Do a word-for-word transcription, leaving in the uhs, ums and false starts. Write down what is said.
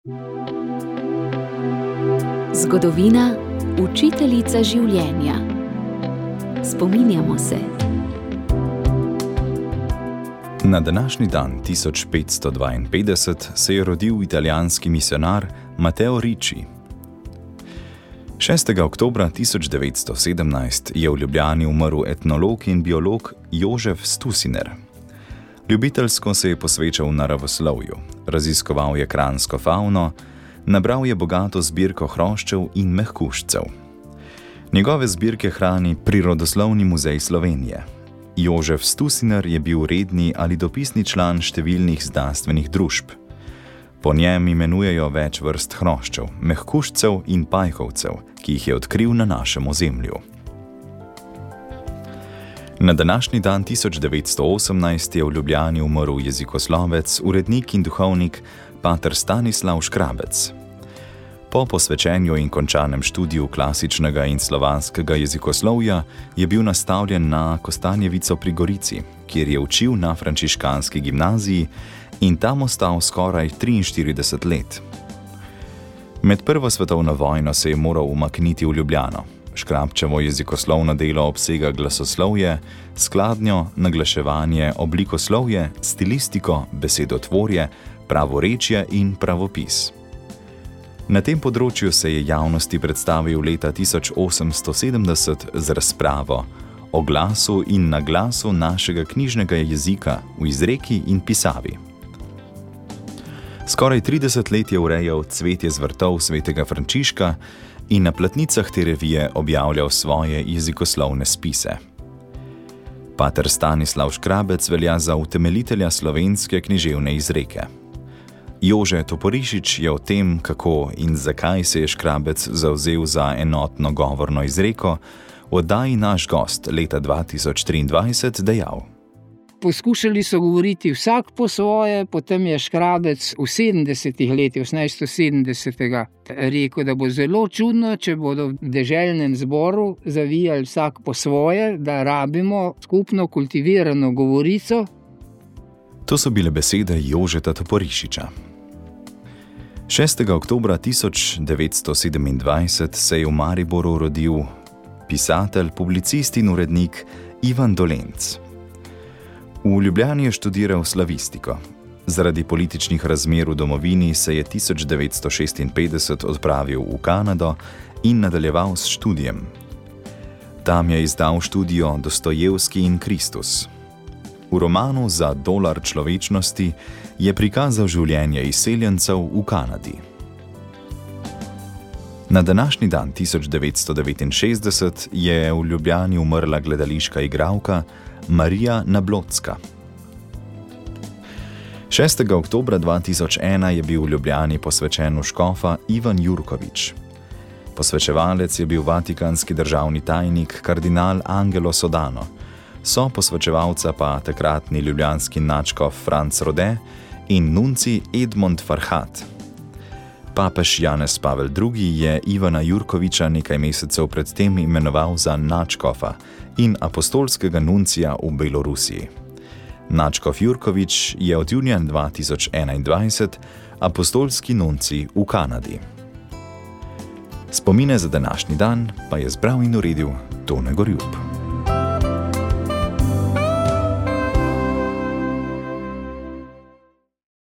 Zgodovina, učiteljica življenja. Spominjamo se. Na današnji dan tisoč petsto dvainpetdeset se je rodil italijanski misionar Matteo Ricci. šestega oktobra tisoč devetsto sedemnajst je v Ljubljani umrl etnolog in biolog Jožef Stusiner. Ljubiteljsko se je posvečal naravoslovju, raziskoval je kranjsko favno, nabral je bogato zbirko hroščev in mehkužcev. Njegove zbirke hrani Prirodoslovni muzej Slovenije. Jožef Stusiner je bil redni ali dopisni član številnih znanstvenih družb. Po njem imenujejo več vrst hroščev, mehkužcev in pajkovcev, ki jih je odkril na našem ozemlju. Na današnji dan tisoč devetsto osemnajst je v Ljubljani umrl jezikoslovec, urednik in duhovnik pater Stanislav Škrabec. Po posvečenju in končanem študiju klasičnega in slovanskega jezikoslovja je bil nastavljen na Kostanjevico pri Gorici, kjer je učil na frančiškanski gimnaziji in tam ostal skoraj triinštirideset let. Med prvo svetovno vojno se je moral umakniti v Ljubljano. Škrabčevo jezikoslovno delo obsega glasoslovje, skladnjo, naglaševanje, oblikoslovje, stilistiko, besedotvorje, pravorečje in pravopis. Na tem področju se je javnosti predstavil leta tisoč osemsto sedemdeset z razpravo o glasu in naglasu našega knjižnega jezika v izreki in pisavi. Skoraj trideset let je urejal Cvetje z vrtov svetega Frančiška in na platnicah te revije objavljal svoje jezikoslovne spise. Pater Stanislav Škrabec velja za utemeljitelja slovenske književne izreke. Jože Toporišič je o tem, kako in zakaj se je Škrabec zavzel za enotno govorno izreko, v oddaji Naš gost leta dva tisoč triindvajset dejal. Poskušali so govoriti vsak po svoje, potem je Škrabec v sedemdesetih letih, osemnajststo sedemdesetega, rekel, da bo zelo čudno, če bodo v deželnem zboru zavijali vsak po svoje, da rabimo skupno kultivirano govorico. To so bile besede Jožeta Toporišiča. šestega oktobra tisoč devetsto sedemindvajset se je v Mariboru rodil pisatelj, publicist in urednik Ivan Dolenc. V Ljubljani je študiral slavistiko. Zaradi političnih razmer v domovini se je tisoč devetsto šestinpetdeset odpravil v Kanado in nadaljeval s študijem. Tam je izdal študijo Dostojevski in Kristus. V romanu Za dolar človečnosti je prikazal življenje izseljencev v Kanadi. Na današnji dan tisoč devetsto devetinšestdeset je v Ljubljani umrla gledališka igralka Marija Nablocka. šestega oktobra dva tisoč ena je bil v Ljubljani posvečen v škofa Ivan Jurkovič. Posvečevalec je bil vatikanski državni tajnik kardinal Angelo Sodano, so posvečevalca pa takratni ljubljanski nadškof Franc Rode in nunci Edmond Farhat. Papež Janez Pavel drugi je Ivana Jurkoviča nekaj mesecev predtem imenoval za nadškofa in apostolskega nuncija v Belorusiji. Nadškof Jurkovič je od junija dva tisoč enaindvajset apostolski nuncij v Kanadi. Spomine za današnji dan pa je zbral in uredil Tone Gorjup.